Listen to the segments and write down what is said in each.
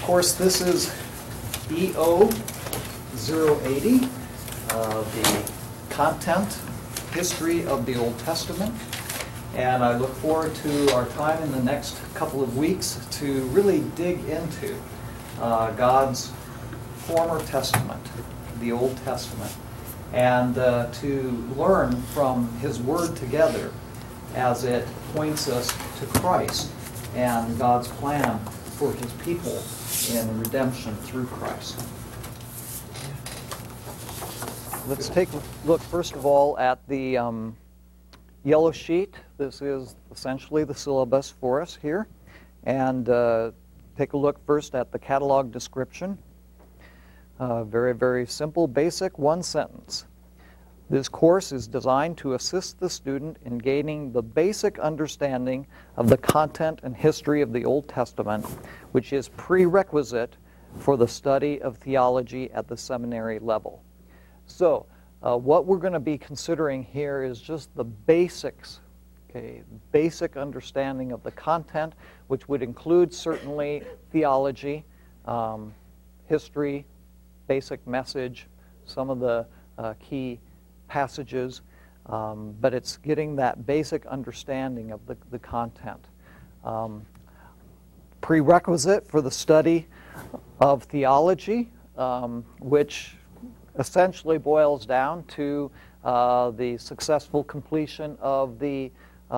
course, this is EO 080, the content, history of the Old Testament. And I look forward to our time in the next couple of weeks to really dig into God's former testament, the Old Testament, and to learn from His Word together as it points us to Christ and God's plan for His people in redemption through Christ. Let's take a look first of all at the yellow sheet. This is essentially the syllabus for us here. And take a look first at the catalog description. Very, very simple, basic, one sentence. This course is designed to assist the student in gaining the basic understanding of the content and history of the Old Testament, which is prerequisite for the study of theology at the seminary level. So, what we're going to be considering here is just the basics, okay, basic understanding of the content, which would include certainly theology, history, basic message, some of the key passages, but it's getting that basic understanding of the content. Prerequisite for the study of theology, which essentially boils down to the successful completion of the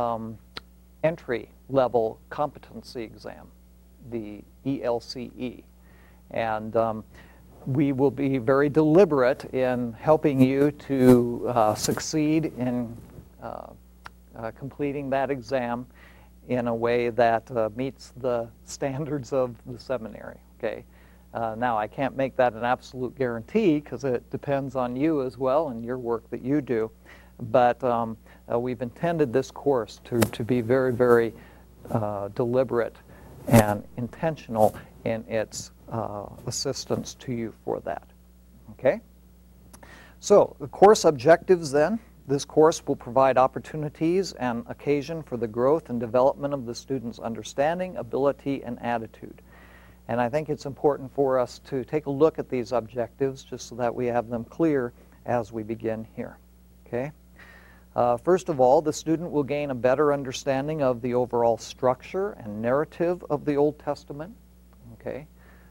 entry-level competency exam, the ELCE. And we will be very deliberate in helping you to succeed in completing that exam in a way that meets the standards of the seminary. Okay. Now, I can't make that an absolute guarantee because it depends on you as well and your work that you do. But we've intended this course to be very, very deliberate and intentional in its assistance to you for that. Okay? So, the course objectives then. This course will provide opportunities and occasion for the growth and development of the student's understanding, ability, and attitude. And I think it's important for us to take a look at these objectives just so that we have them clear as we begin here. Okay? First of all, the student will gain a better understanding of the overall structure and narrative of the Old Testament. Okay?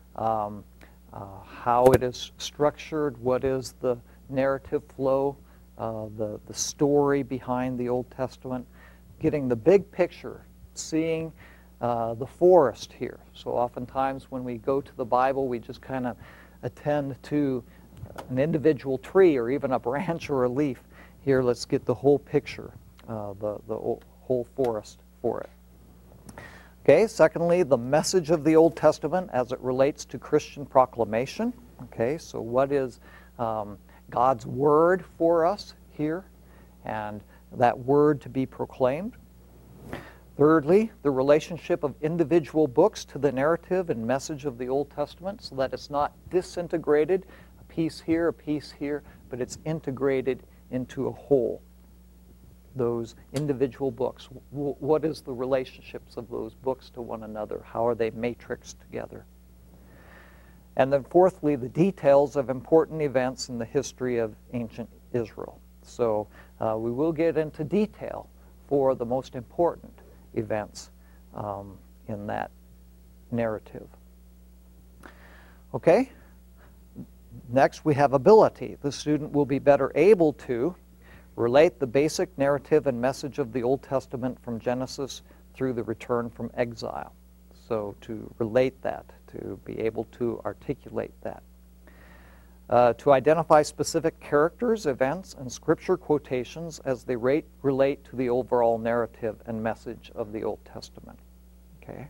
How it is structured, what is the narrative flow, the story behind the Old Testament, getting the big picture, seeing the forest here. So oftentimes when we go to the Bible, we just kind of attend to an individual tree or even a branch or a leaf. Here, let's get the whole picture, the whole forest for it. Okay, secondly, the message of the Old Testament as it relates to Christian proclamation. Okay, so what is God's word for us here, and that word to be proclaimed. Thirdly, the relationship of individual books to the narrative and message of the Old Testament, so that it's not disintegrated, a piece here, but it's integrated into a whole. Those individual books, what is the relationships of those books to one another? How are they matrixed together? And then fourthly, the details of important events in the history of ancient Israel. So we will get into detail for the most important events in that narrative. Okay? Next, we have ability. The student will be better able to relate the basic narrative and message of the Old Testament from Genesis through the return from exile. So to relate that, to be able to articulate that. To identify specific characters, events, and scripture quotations as they relate to the overall narrative and message of the Old Testament. Okay?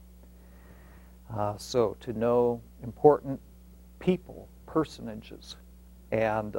So to know important people, personages, and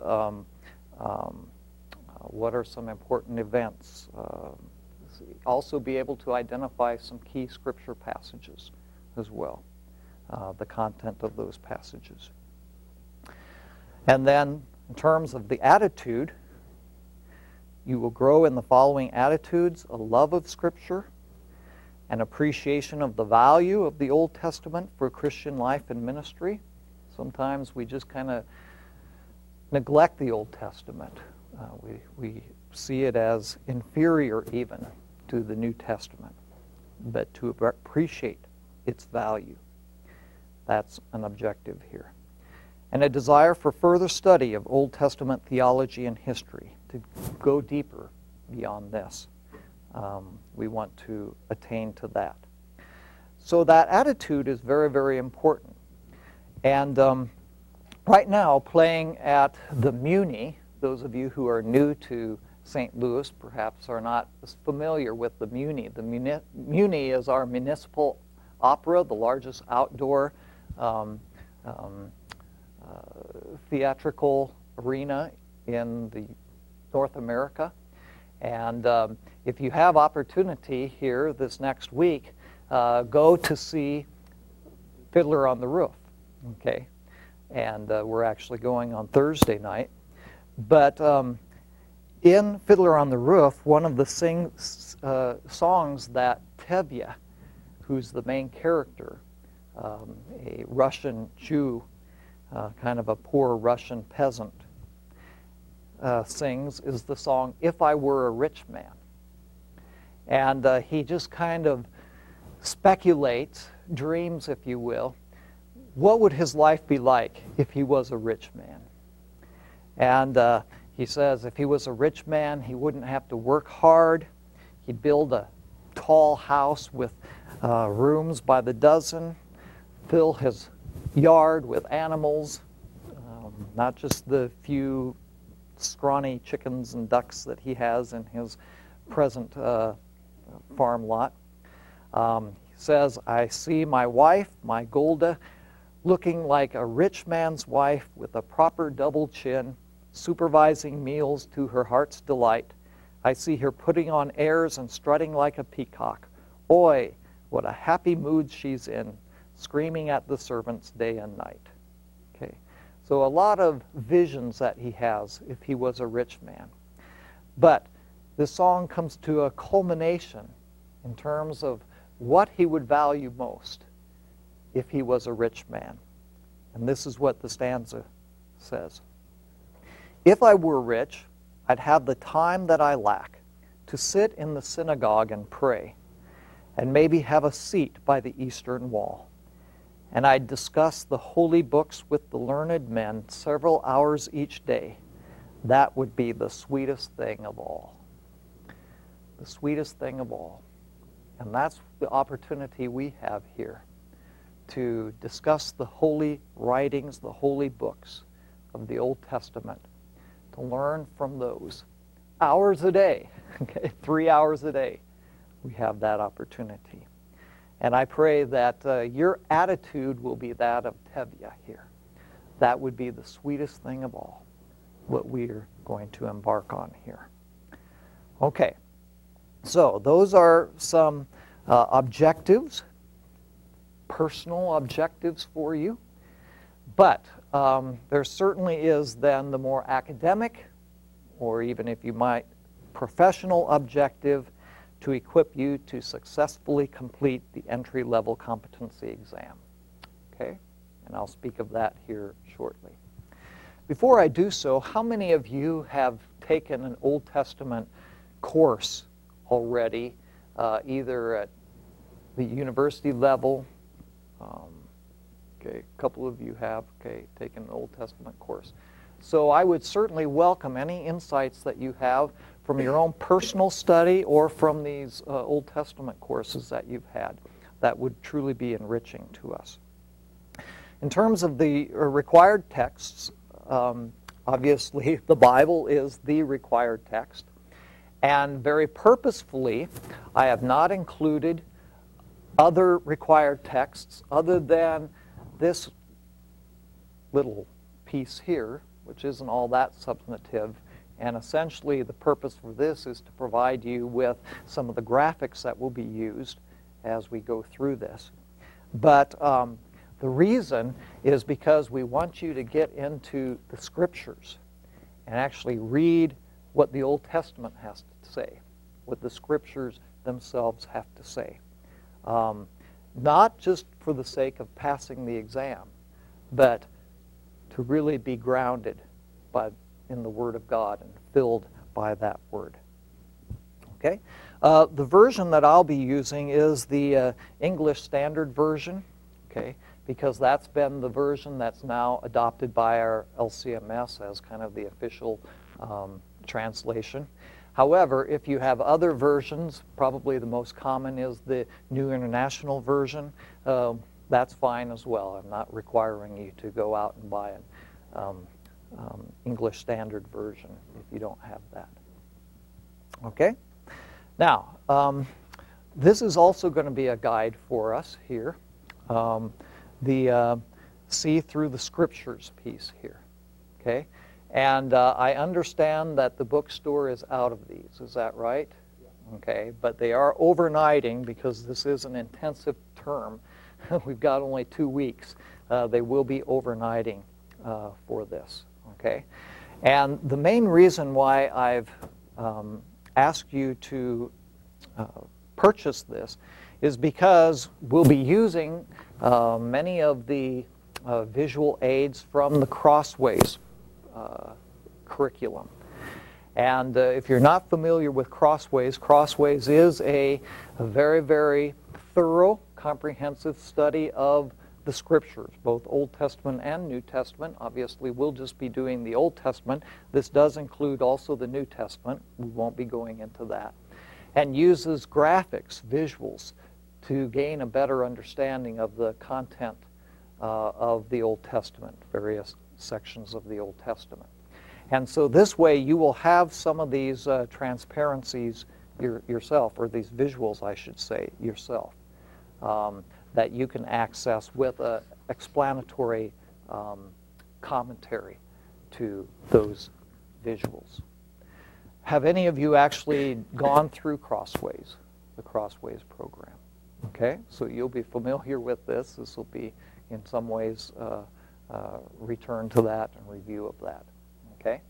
what are some important events. Also be able to identify some key scripture passages as well, the content of those passages. And then in terms of the attitude, you will grow in the following attitudes: a love of Scripture, an appreciation of the value of the Old Testament for Christian life and ministry. Sometimes we just kind of neglect the Old Testament. We see it as inferior even to the New Testament, but to appreciate its value. That's an objective here. And a desire for further study of Old Testament theology and history, to go deeper beyond this. We want to attain to that. So that attitude is very, very important. And right now, playing at the Muny, those of you who are new to St. Louis perhaps are not as familiar with the Muny. The Muny is our municipal opera, the largest outdoor theatrical arena in North America. And if you have opportunity here this next week, go to see Fiddler on the Roof. Okay, and we're actually going on Thursday night. But in Fiddler on the Roof, one of the songs that Tevye, who's the main character, a Russian Jew, kind of a poor Russian peasant, sings, is the song "If I Were a Rich Man." And he just kind of speculates, dreams, if you will, what would his life be like if he was a rich man? And he says if he was a rich man, he wouldn't have to work hard. He'd build a tall house with rooms by the dozen, fill his yard with animals, not just the few scrawny chickens and ducks that he has in his present farm lot. He says, I see my wife, my Golda, looking like a rich man's wife with a proper double chin, supervising meals to her heart's delight. I see her putting on airs and strutting like a peacock. Oi, what a happy mood she's in, screaming at the servants day and night. Okay, so a lot of visions that he has if he was a rich man. But this song comes to a culmination in terms of what he would value most if he was a rich man. And this is what the stanza says. If I were rich, I'd have the time that I lack to sit in the synagogue and pray, and maybe have a seat by the eastern wall. And I'd discuss the holy books with the learned men several hours each day. That would be the sweetest thing of all. The sweetest thing of all. And that's the opportunity we have here to discuss the holy writings, the holy books of the Old Testament, to learn from those. Hours a day, okay, 3 hours a day, we have that opportunity. And I pray that your attitude will be that of Tevye here. That would be the sweetest thing of all, what we're going to embark on here. Okay, so those are some objectives, personal objectives for you. But there certainly is then the more academic, or even if you might, professional objective to equip you to successfully complete the entry-level competency exam. Okay? And I'll speak of that here shortly. Before I do so, how many of you have taken an Old Testament course already, either at the university level? Okay, a couple of you have, taken an Old Testament course. So I would certainly welcome any insights that you have from your own personal study or from these Old Testament courses that you've had. That would truly be enriching to us. In terms of the required texts, obviously the Bible is the required text. And very purposefully, I have not included other required texts other than this little piece here, which isn't all that substantive. And essentially the purpose for this is to provide you with some of the graphics that will be used as we go through this. But the reason is because we want you to get into the Scriptures and actually read what the Old Testament has to say, what the Scriptures themselves have to say. not just for the sake of passing the exam, but to really be grounded in the Word of God and filled by that Word. Okay? The version that I'll be using is the English Standard Version, okay, because that's been the version that's now adopted by our LCMS as kind of the official translation. However, if you have other versions, probably the most common is the New International Version. That's fine as well. I'm not requiring you to go out and buy an English Standard Version if you don't have that. Okay? Now, this is also going to be a guide for us here. The See Through the Scriptures piece here. Okay? And I understand that the bookstore is out of these. Is that right? Okay, but they are overnighting because this is an intensive term. We've got only 2 weeks. They will be overnighting for this. Okay, and the main reason why I've asked you to purchase this is because we'll be using many of the visual aids from the Crossways curriculum. And if you're not familiar with Crossways, Crossways is a very, very thorough, comprehensive study of the Scriptures, both Old Testament and New Testament. Obviously, we'll just be doing the Old Testament. This does include also the New Testament. We won't be going into that. And uses graphics, visuals, to gain a better understanding of the content of the Old Testament, various sections of the Old Testament. And so this way you will have some of these transparencies yourself, or these visuals, I should say, yourself, that you can access with an explanatory commentary to those visuals. Have any of you actually gone through Crossways, the Crossways program? Okay, so you'll be familiar with this. This will be, in some ways, return to that and review of that. Okay,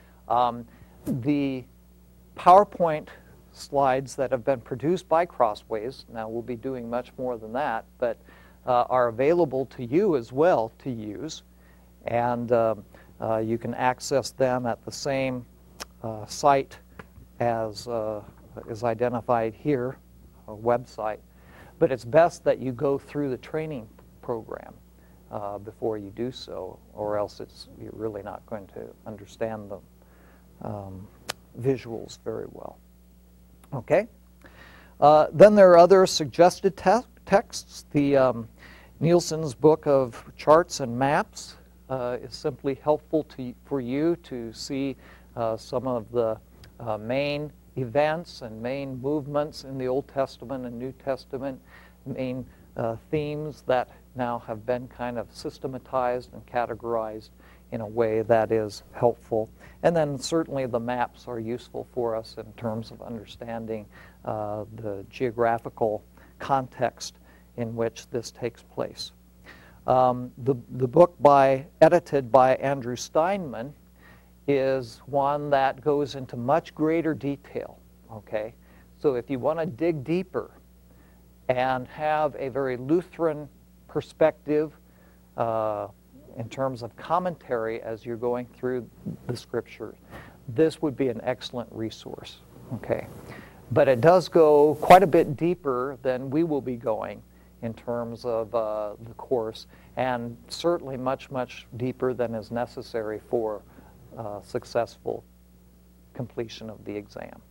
the PowerPoint slides that have been produced by Crossways, now we'll be doing much more than that, but are available to you as well to use, and you can access them at the same site as is identified here, a website. But it's best that you go through the training program before you do so, or else you're really not going to understand the visuals very well. Okay? Then there are other suggested texts. The Nielsen's book of charts and maps is simply helpful for you to see some of the main events and main movements in the Old Testament and New Testament, main themes that now have been kind of systematized and categorized in a way that is helpful. And then certainly the maps are useful for us in terms of understanding the geographical context in which this takes place. The book edited by Andrew Steinman is one that goes into much greater detail. Okay, so if you want to dig deeper and have a very Lutheran perspective in terms of commentary as you're going through the Scriptures, this would be an excellent resource. Okay, but it does go quite a bit deeper than we will be going in terms of the course, and certainly much, much deeper than is necessary for successful completion of the exam.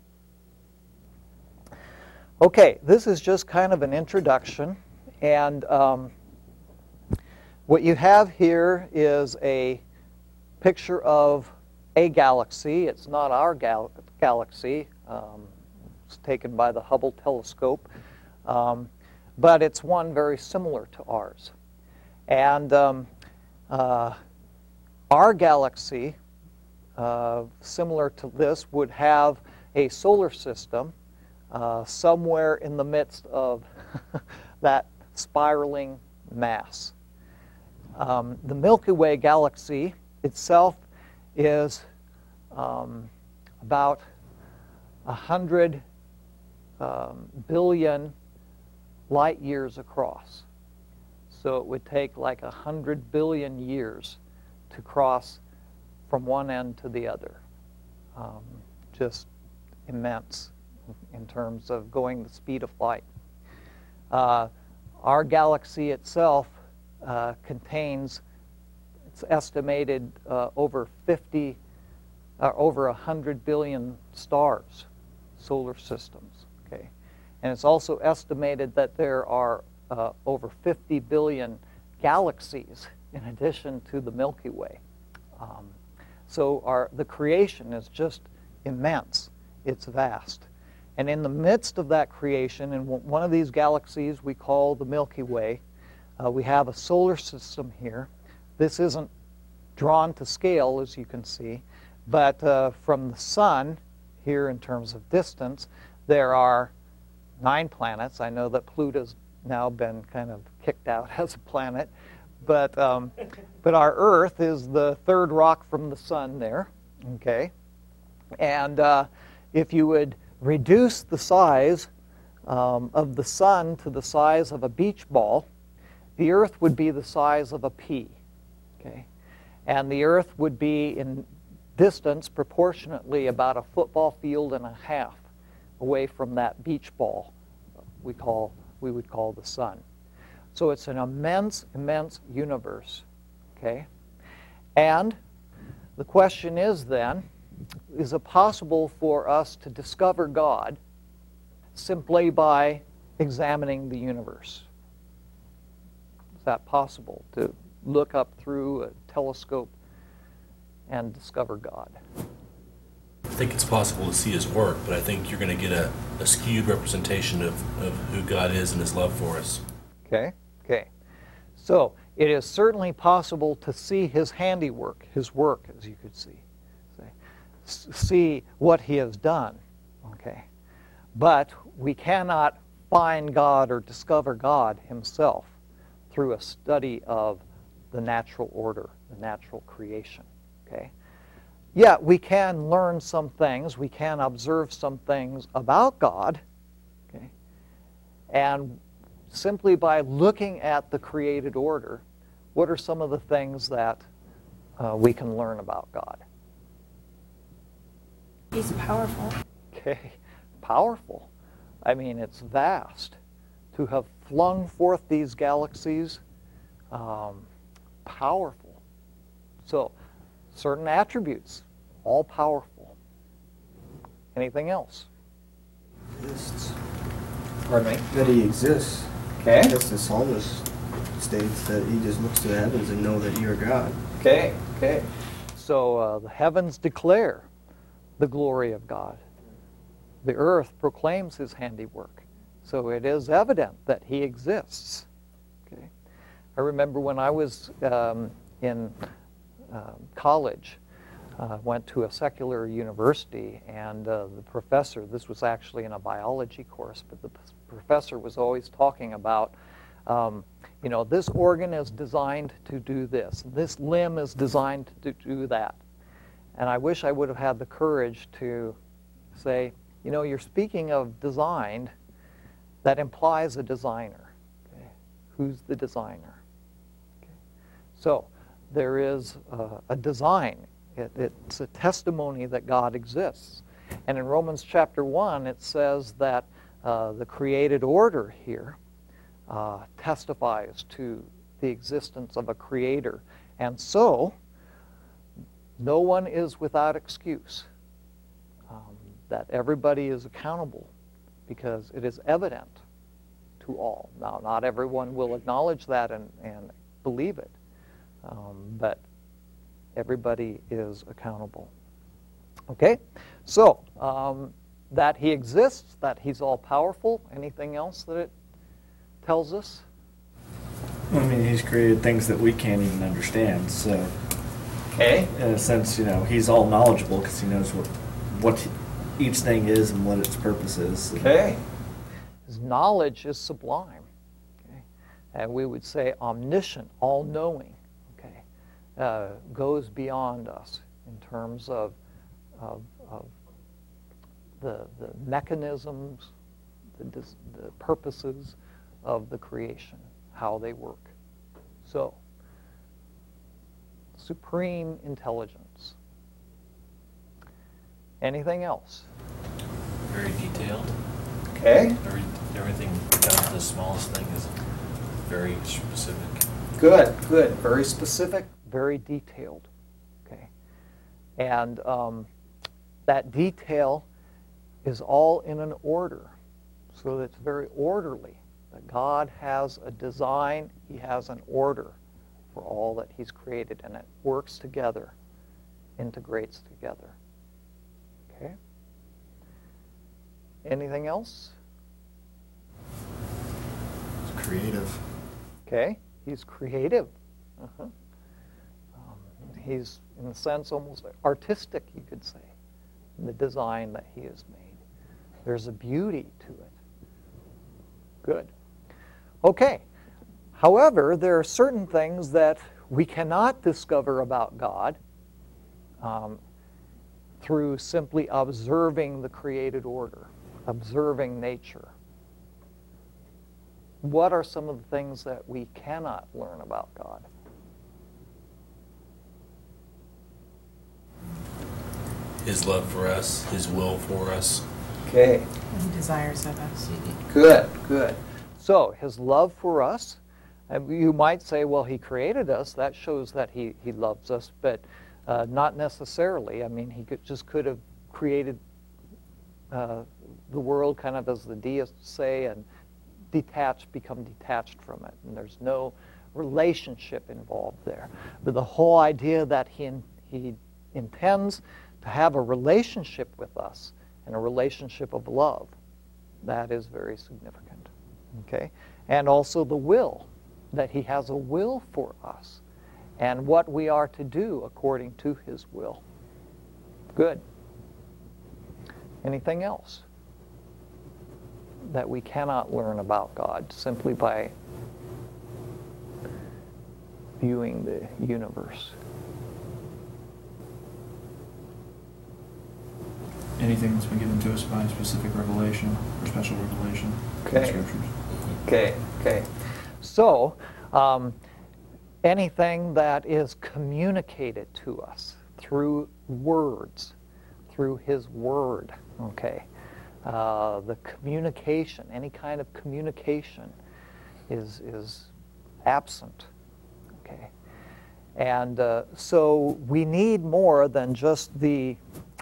Okay, this is just kind of an introduction, and what you have here is a picture of a galaxy. It's not our galaxy. It's taken by the Hubble telescope, but it's one very similar to ours. And our galaxy, similar to this, would have a solar system somewhere in the midst of that spiraling mass. The Milky Way galaxy itself is about 100 billion light years across. So it would take like 100 billion years to cross from one end to the other. Just immense in terms of going the speed of light. Our galaxy itself contains, it's estimated, over 100 billion stars, solar systems. Okay, and it's also estimated that there are over 50 billion galaxies in addition to the Milky Way. So the creation is just immense. It's vast. And in the midst of that creation, in one of these galaxies we call the Milky Way, we have a solar system here. This isn't drawn to scale, as you can see, but from the sun, here in terms of distance, there are 9 planets. I know that Pluto's now been kind of kicked out as a planet, but our Earth is the 3rd rock from the sun there, okay? And if you would reduce the size of the sun to the size of a beach ball, the Earth would be the size of a pea, okay? And the Earth would be in distance proportionately about a football field and a half away from that beach ball we would call the sun. So it's an immense, immense universe, okay? And the question is then, is it possible for us to discover God simply by examining the universe? Is that possible, to look up through a telescope and discover God? I think it's possible to see his work, but I think you're going to get a skewed representation of who God is and his love for us. Okay. So it is certainly possible to see his handiwork, his work, as you could see what he has done. Okay. But we cannot find God or discover God himself through a study of the natural order, the natural creation. Okay. Yeah, we can learn some things, we can observe some things about God, okay? And simply by looking at the created order, what are some of the things that we can learn about God? He's powerful. Okay, powerful. I mean, it's vast. To have flung forth these galaxies, powerful. So, certain attributes, all powerful. Anything else? Exists. Pardon me? That he exists. Okay. I guess the psalmist states that he just looks to the heavens and know that you're God. Okay. So the heavens declare the glory of God. The earth proclaims his handiwork. So it is evident that he exists. Okay. I remember when I was in college, went to a secular university, and the professor, this was actually in a biology course, but the professor was always talking about, this organ is designed to do this, this limb is designed to do that. And I wish I would have had the courage to say, you're speaking of designed, that implies a designer. Okay? Who's the designer? Okay. So there is a design. It's a testimony that God exists. And in Romans chapter 1, it says that the created order here testifies to the existence of a creator. And so, no one is without excuse. That everybody is accountable because it is evident to all. Now, not everyone will acknowledge that and believe it, but everybody is accountable. Okay? So, that he exists, that he's all-powerful. Anything else that it tells us? I mean, he's created things that we can't even understand, so... Okay. In a sense, he's all knowledgeable because he knows what each thing is and what its purpose is. Okay. His knowledge is sublime. Okay. And we would say omniscient, all-knowing. Okay. Goes beyond us in terms of the mechanisms, the purposes of the creation, how they work. So, supreme intelligence. Anything else? Very detailed. Okay. Everything down to the smallest thing is very specific. Good, good. Very specific, very detailed. Okay. And that detail is all in an order, so that it's very orderly. That God has a design, He has an order for all that He's created, and it works together, integrates together. Okay? Anything else? It's creative. Okay, He's creative. He's, in a sense, almost artistic, you could say, in the design that He has made. There's a beauty to it. Good. Okay. However, there are certain things that we cannot discover about God through simply observing the created order, observing nature. What are some of the things that we cannot learn about God? His love for us, His will for us. Okay. What He desires of us. Good, good. So, His love for us, you might say, well, He created us. That shows that He loves us, but not necessarily. I mean, He could have created the world kind of as the deists say and become detached from it. And there's no relationship involved there. But the whole idea that He intends to have a relationship with us, and a relationship of love, that is very significant. Okay? And also the will, that He has a will for us, and what we are to do according to His will. Good. Anything else that we cannot learn about God simply by viewing the universe? Anything that's been given to us by specific revelation or special revelation in the Scriptures. Okay. So, anything that is communicated to us through words, through His Word, okay. The communication, any kind of communication is absent, okay. And so we need more than just the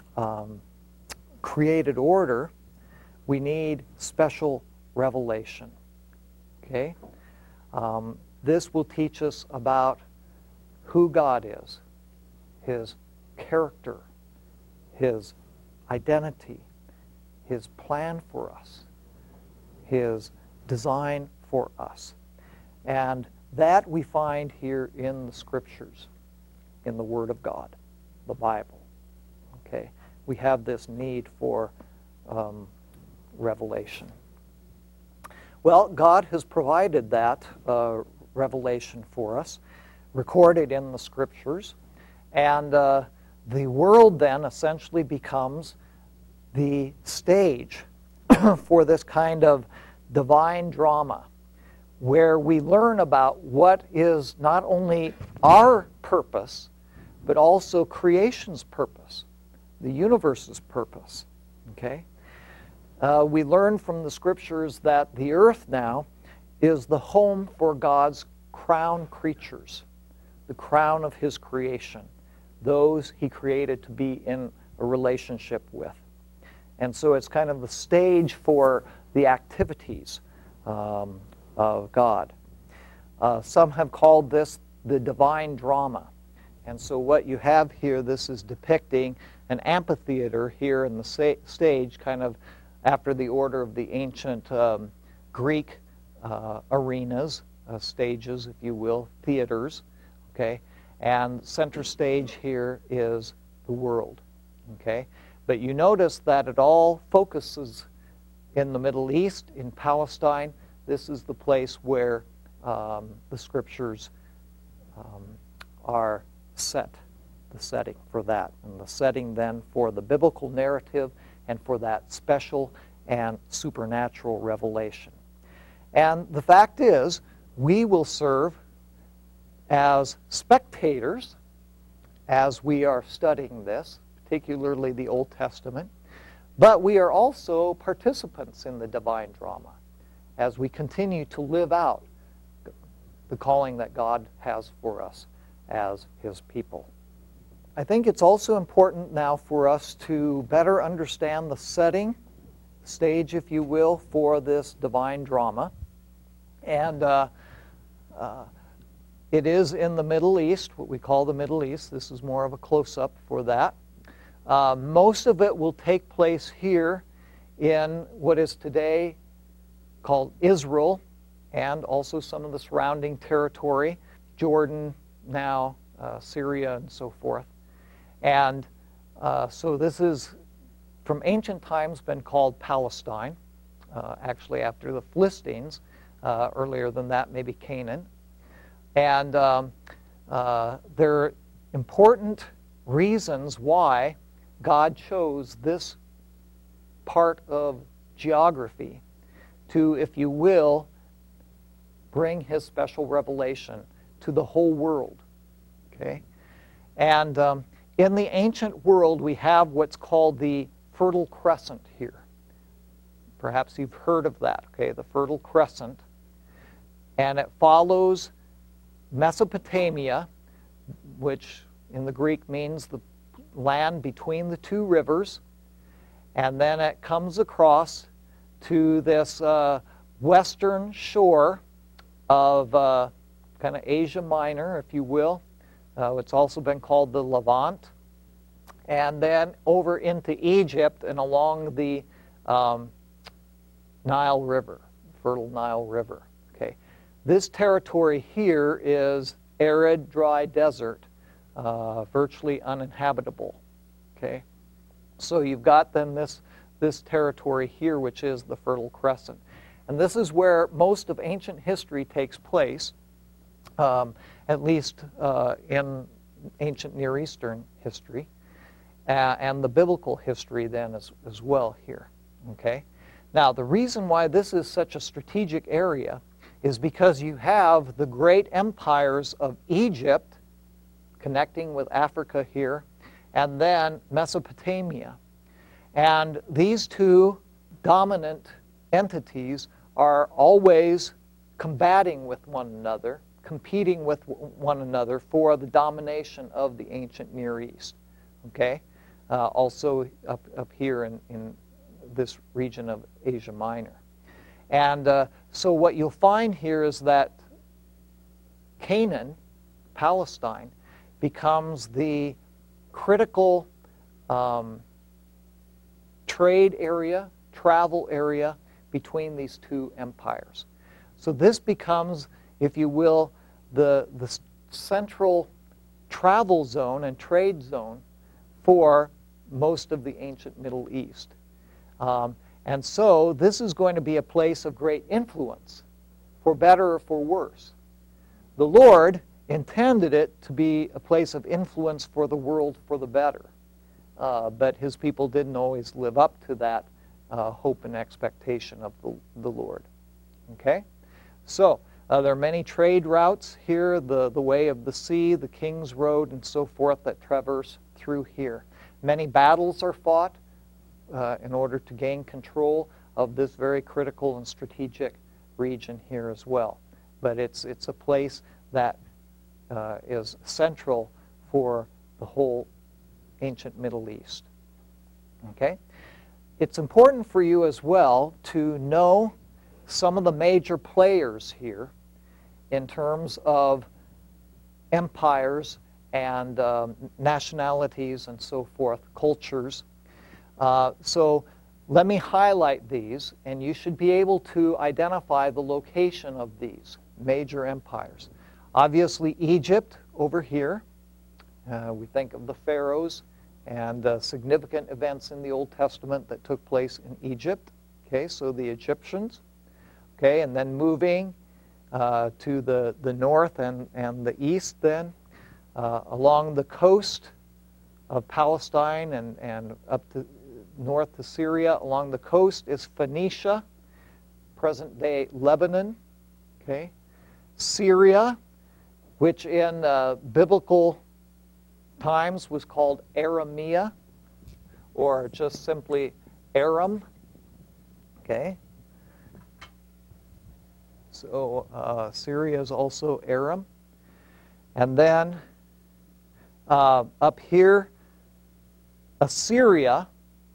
created order. We need special revelation. Okay? This will teach us about who God is, His character, His identity, His plan for us, His design for us. And that we find here in the Scriptures, in the Word of God, the Bible. Okay? We have this need for revelation. Well, God has provided that revelation for us, recorded in the Scriptures, and the world then essentially becomes the stage for this kind of divine drama, where we learn about what is not only our purpose, but also creation's purpose, the universe's purpose. Okay? We learn from the Scriptures that the earth now is the home for God's crown creatures, the crown of His creation, those He created to be in a relationship with. And so it's kind of the stage for the activities of God. Some have called this the divine drama. And so what you have here, this is depicting an amphitheater here in the stage, kind of after the order of the ancient Greek arenas, stages, if you will, theaters. Okay? And center stage here is the world. Okay? But you notice that it all focuses in the Middle East, in Palestine. This is the place where the Scriptures are set, the setting for that, and the setting then for the biblical narrative and for that special and supernatural revelation. And the fact is, we will serve as spectators as we are studying this, particularly the Old Testament, but we are also participants in the divine drama as we continue to live out the calling that God has for us as His people. I think it's also important now for us to better understand the setting, stage, if you will, for this divine drama. And it is in the Middle East, what we call the Middle East. This is more of a close-up for that. Most of it will take place here in what is today called Israel, and also some of the surrounding territory, Jordan now, Syria, and so forth. And so this is, from ancient times, been called Palestine, actually after the Philistines. Earlier than that, maybe Canaan. And there are important reasons why God chose this part of geography to, if you will, bring His special revelation to the whole world. Okay? And in the ancient world, we have what's called the Fertile Crescent here. Perhaps you've heard of that, okay? The Fertile Crescent. And it follows Mesopotamia, which in the Greek means the land between the two rivers, and then it comes across to this western shore of kind of Asia Minor, if you will. It's also been called the Levant, and then over into Egypt and along the Nile River, fertile Nile River. Okay, this territory here is arid, dry desert, virtually uninhabitable. Okay, so you've got then this territory here, which is the Fertile Crescent, and this is where most of ancient history takes place. At least in ancient Near Eastern history, and the biblical history then as well here. Okay? Now, the reason why this is such a strategic area is because you have the great empires of Egypt connecting with Africa here, and then Mesopotamia. And these two dominant entities are always combating with one another, competing with one another for the domination of the ancient Near East. Okay? Also up here in this region of Asia Minor. And so what you'll find here is that Canaan, Palestine, becomes the critical trade area, travel area between these two empires. So this becomes, if you will, the central travel zone and trade zone for most of the ancient Middle East. And so this is going to be a place of great influence, for better or for worse. The Lord intended it to be a place of influence for the world for the better. But His people didn't always live up to that hope and expectation of the Lord. Okay? So, there are many trade routes here, the way of the sea, the King's Road, and so forth that traverse through here. Many battles are fought in order to gain control of this very critical and strategic region here as well. But it's a place that is central for the whole ancient Middle East. Okay? It's important for you as well to know some of the major players here in terms of empires and nationalities and so forth, cultures. So let me highlight these, and you should be able to identify the location of these major empires. Obviously, Egypt over here. We think of the pharaohs and significant events in the Old Testament that took place in Egypt. Okay, so the Egyptians. Okay, and then moving to the north and the east then, along the coast of Palestine and up to north to Syria. Along the coast is Phoenicia, present-day Lebanon. Okay, Syria, which in biblical times was called Aramea, or just simply Aram. Okay. So Syria is also Aram. And then up here, Assyria.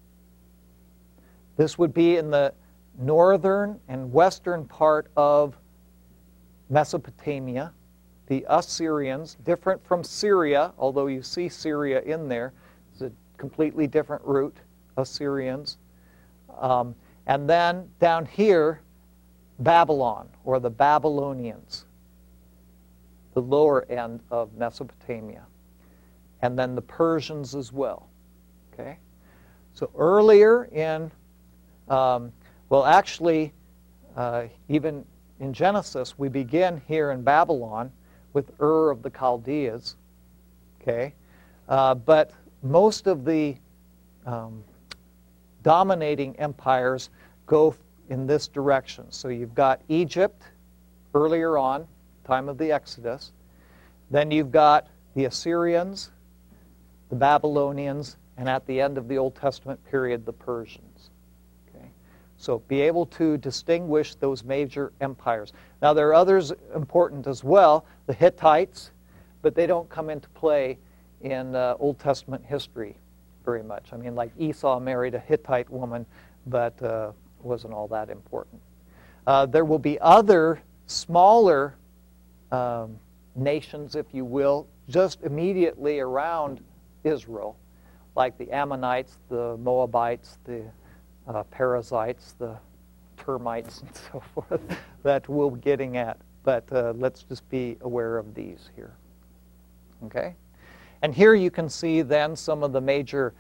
This would be in the northern and western part of Mesopotamia. The Assyrians, different from Syria, although you see Syria in there. It's a completely different route, Assyrians. And then down here, Babylon, or the Babylonians, the lower end of Mesopotamia. And then the Persians as well. Okay? So earlier in, well, actually, even in Genesis, we begin here in Babylon with Ur of the Chaldeans. Okay? But most of the dominating empires go in this direction. So you've got Egypt earlier on, time of the Exodus. Then you've got the Assyrians, the Babylonians, and at the end of the Old Testament period, the Persians. Okay? So be able to distinguish those major empires. Now there are others important as well, the Hittites, but they don't come into play in Old Testament history very much. I mean, like Esau married a Hittite woman, but wasn't all that important. There will be other smaller nations, if you will, just immediately around Israel, like the Ammonites, the Moabites, the Perizzites, the termites, and so forth, that we'll be getting at. But let's just be aware of these here. Okay? And here you can see then some of the major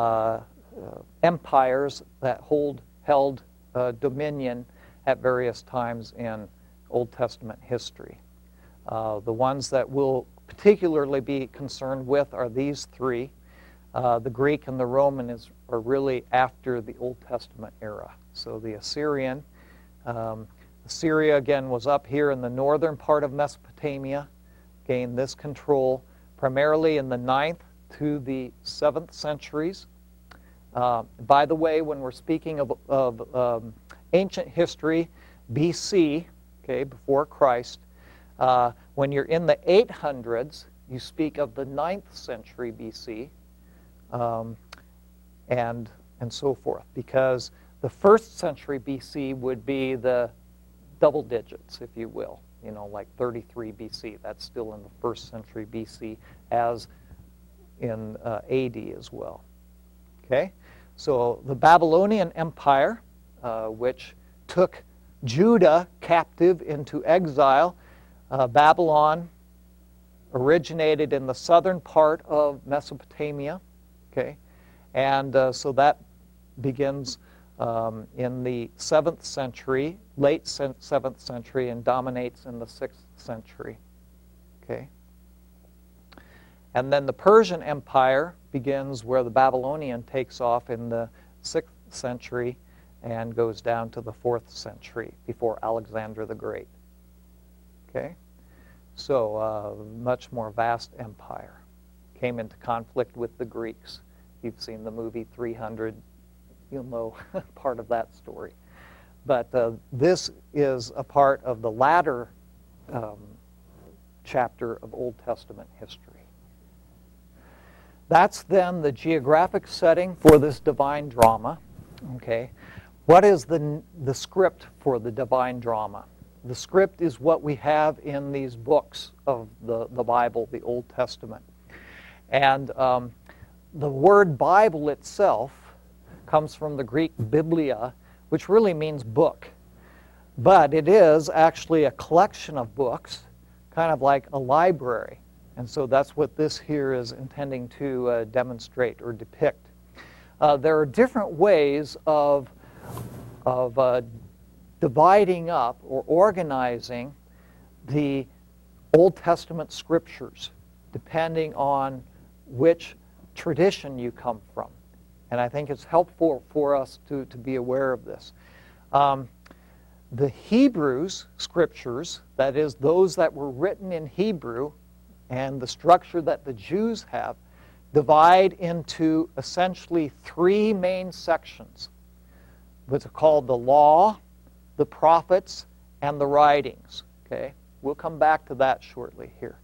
empires that held dominion at various times in Old Testament history. The ones that we'll particularly be concerned with are these three. The Greek and the Roman are really after the Old Testament era. So the Assyrian, Assyria again was up here in the northern part of Mesopotamia, gained this control primarily in the 9th to the 7th centuries. By the way, when we're speaking of ancient history, BC, okay, before Christ, when you're in the 800s, you speak of the 9th century BC, and so forth, because the 1st century BC would be the double digits, if you will, you know, like 33 BC. That's still in the 1st century BC, as in AD as well. Okay, so the Babylonian Empire, which took Judah captive into exile. Babylon originated in the southern part of Mesopotamia, okay, and so that begins in the 7th century, late 7th century, and dominates in the 6th century, okay. And then the Persian Empire begins where the Babylonian takes off in the 6th century and goes down to the 4th century before Alexander the Great. Okay? So much more vast empire. Came into conflict with the Greeks. You've seen the movie 300. You'll know part of that story. But this is a part of the latter chapter of Old Testament history. That's then the geographic setting for this divine drama. Okay, what is the script for the divine drama? The script is what we have in these books of the Bible, the Old Testament. And the word Bible itself comes from the Greek biblia, which really means book. But it is actually a collection of books, kind of like a library. And so that's what this here is intending to demonstrate or depict. There are different ways of dividing up or organizing the Old Testament scriptures, depending on which tradition you come from. And I think it's helpful for us to be aware of this. The Hebrews scriptures, that is, those that were written in Hebrew, and the structure that the Jews have, divide into essentially three main sections, which are called the law, the prophets, and the writings. Okay? We'll come back to that shortly here.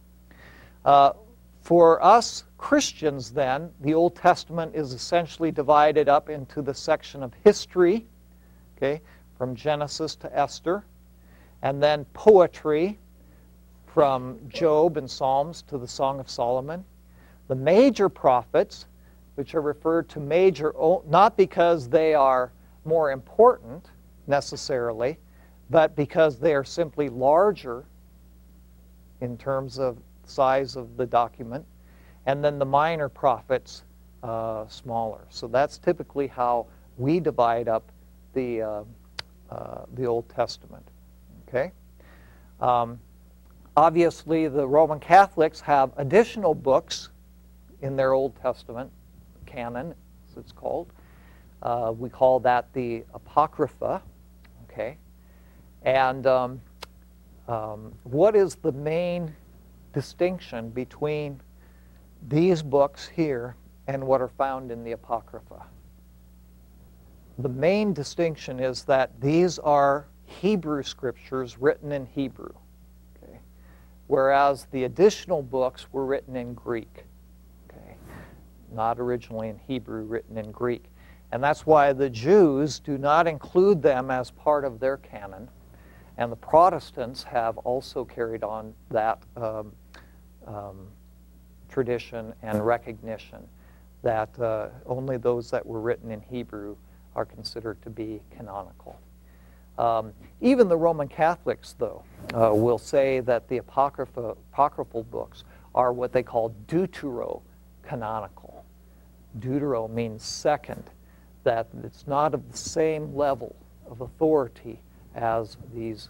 For us Christians, then, the Old Testament is essentially divided up into the section of history, okay, from Genesis to Esther, and then poetry, from Job and Psalms to the Song of Solomon. The major prophets, which are referred to major not because they are more important necessarily, but because they are simply larger in terms of size of the document, and then the minor prophets smaller. So that's typically how we divide up the Old Testament. Okay. Obviously, the Roman Catholics have additional books in their Old Testament canon, as it's called. We call that the Apocrypha. Okay. And what is the main distinction between these books here and what are found in the Apocrypha? The main distinction is that these are Hebrew scriptures written in Hebrew, okay, whereas the additional books were written in Greek, okay, not originally in Hebrew, written in Greek. And that's why the Jews do not include them as part of their canon, and the Protestants have also carried on that tradition and recognition that only those that were written in Hebrew are considered to be canonical. Even the Roman Catholics, though, will say that the apocryphal books are what they call deuterocanonical. Deutero means second, that it's not of the same level of authority as these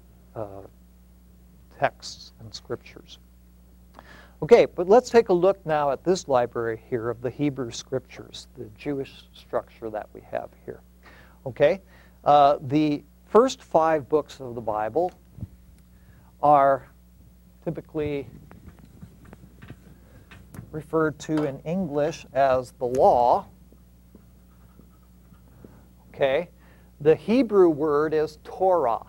texts and scriptures. Okay, but let's take a look now at this library here of the Hebrew Scriptures, the Jewish structure that we have here. Okay, the first 5 books of the Bible are typically referred to in English as the law. Okay, the Hebrew word is Torah.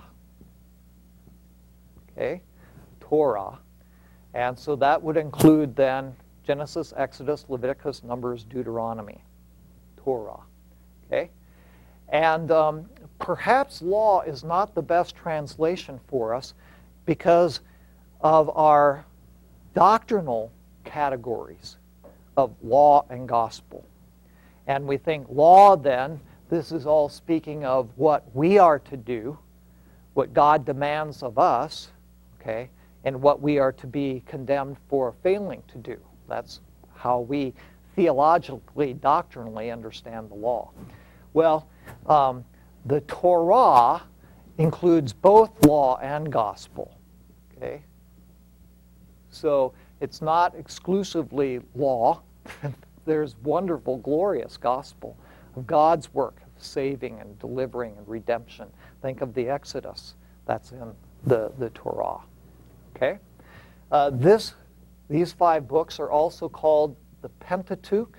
Okay, Torah. And so that would include then Genesis, Exodus, Leviticus, Numbers, Deuteronomy, Torah. Okay? And perhaps law is not the best translation for us because of our doctrinal categories of law and gospel. And we think law then, this is all speaking of what we are to do, what God demands of us, okay, and what we are to be condemned for failing to do. That's how we theologically, doctrinally understand the law. Well, the Torah includes both law and gospel. Okay? So it's not exclusively law. There's wonderful, glorious gospel of God's work of saving and delivering and redemption. Think of the Exodus. That's in the Torah. Okay? These 5 books are also called the Pentateuch.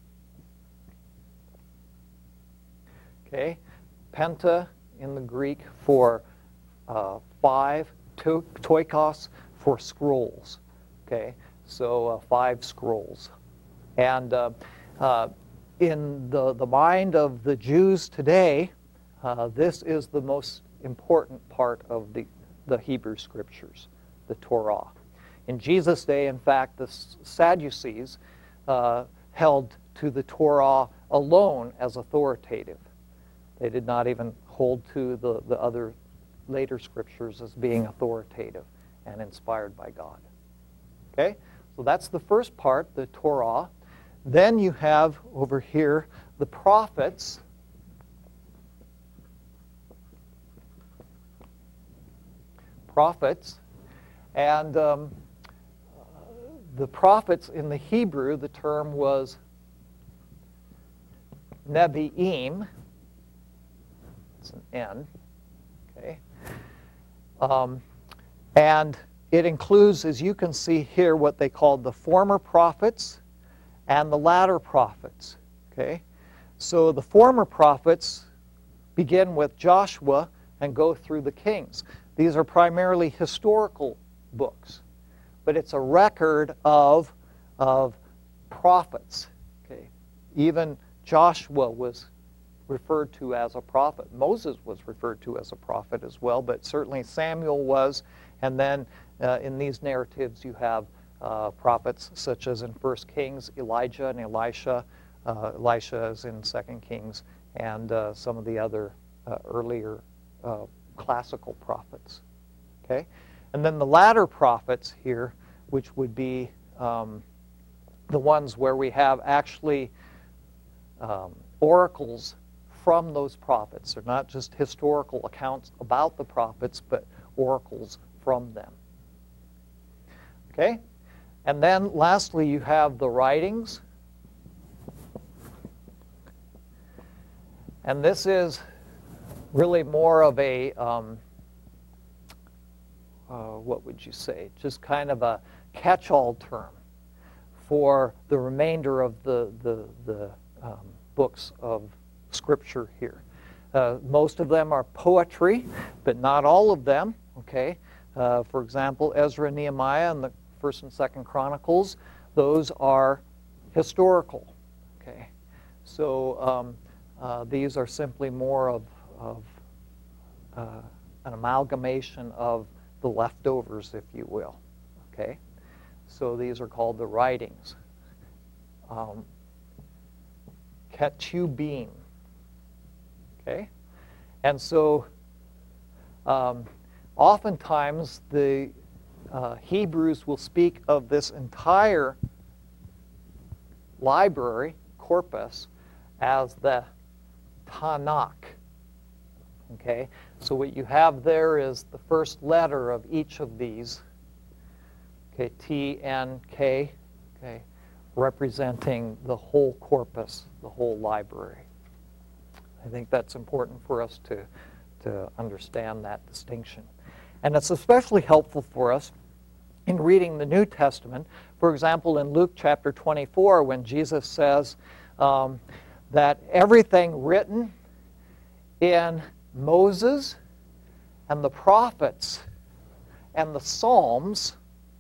Okay? Penta in the Greek for 5, toikos for scrolls. Okay? So 5 scrolls. And in the mind of the Jews today, this is the most important part of the Hebrew Scriptures, the Torah. In Jesus' day, in fact, the Sadducees held to the Torah alone as authoritative. They did not even hold to the other later scriptures as being authoritative and inspired by God. Okay? So that's the first part, the Torah. Then you have over here the prophets. Prophets. And the prophets in the Hebrew, the term was Nevi'im. It's an N. Okay? And it includes, as you can see here, what they called the former prophets and the latter prophets. Okay? So the former prophets begin with Joshua and go through the kings. These are primarily historical books, but it's a record of prophets. Okay? Even Joshua was referred to as a prophet. Moses was referred to as a prophet as well, but certainly Samuel was. And then in these narratives you have prophets such as in 1 Kings, Elijah and Elisha. Elisha is in 2 Kings, and some of the other earlier classical prophets. Okay? And then the latter prophets here, which would be the ones where we have actually oracles from those prophets. They're not just historical accounts about the prophets, but oracles from them. Okay? And then lastly, you have the writings. And this is really more of a, what would you say, just kind of a catch-all term for the remainder of the books of Scripture here. Most of them are poetry, but not all of them. Okay, for example, Ezra and Nehemiah and the 1st and 2nd Chronicles, those are historical. Okay, so these are simply more of an amalgamation of the leftovers, if you will. Okay, so these are called the writings. Ketubim. Okay, and so oftentimes the Hebrews will speak of this entire library, corpus, as the Tanakh. Okay, so what you have there is the first letter of each of these. Okay, T-N-K, okay, representing the whole corpus, the whole library. I think that's important for us to understand that distinction. And it's especially helpful for us in reading the New Testament. For example, in Luke chapter 24, when Jesus says that everything written in Moses and the prophets and the Psalms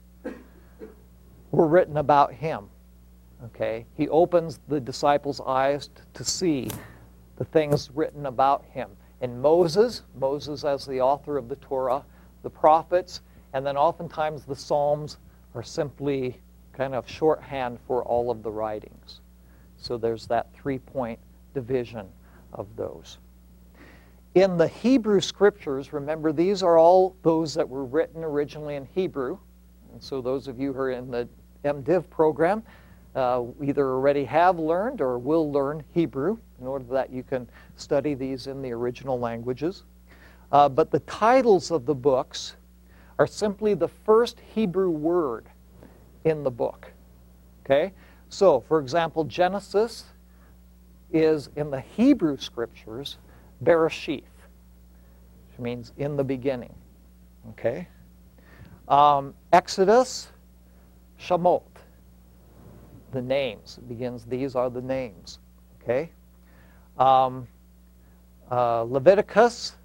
were written about him. Okay? He opens the disciples' eyes to see the things written about him. In Moses as the author of the Torah, the prophets, and then oftentimes the Psalms are simply kind of shorthand for all of the writings. So there's that 3-point division of those. In the Hebrew Scriptures, remember these are all those that were written originally in Hebrew. And so those of you who are in the MDiv program either already have learned or will learn Hebrew in order that you can study these in the original languages. But the titles of the books are simply the first Hebrew word in the book. Okay? So, for example, Genesis is in the Hebrew Scriptures Bereshith, which means in the beginning. Okay? Exodus, Shemot. The names. It begins, these are the names. Okay? Leviticus,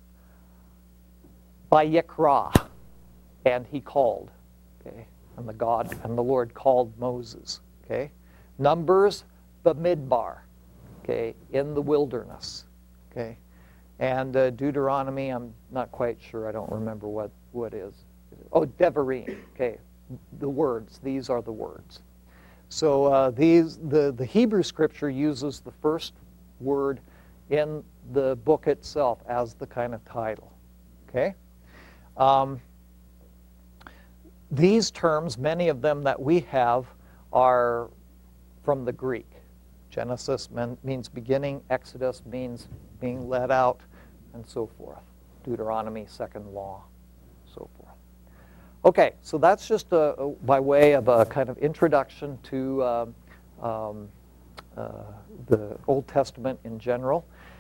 Vayikra, and he called. Okay? And the Lord called Moses. Okay? Numbers, Bamidbar. Okay? In the wilderness. Okay? And Deuteronomy, I'm not quite sure. I don't remember what is. Oh, Devarim. Okay? The words. These are the words. So the Hebrew Scripture uses the first word in the book itself as the kind of title. Okay? These terms, many of them that we have, are from the Greek. Genesis means beginning, Exodus means being led out, and so forth. Deuteronomy, second law, so forth. Okay, so that's just by way of a kind of introduction to the Old Testament in general.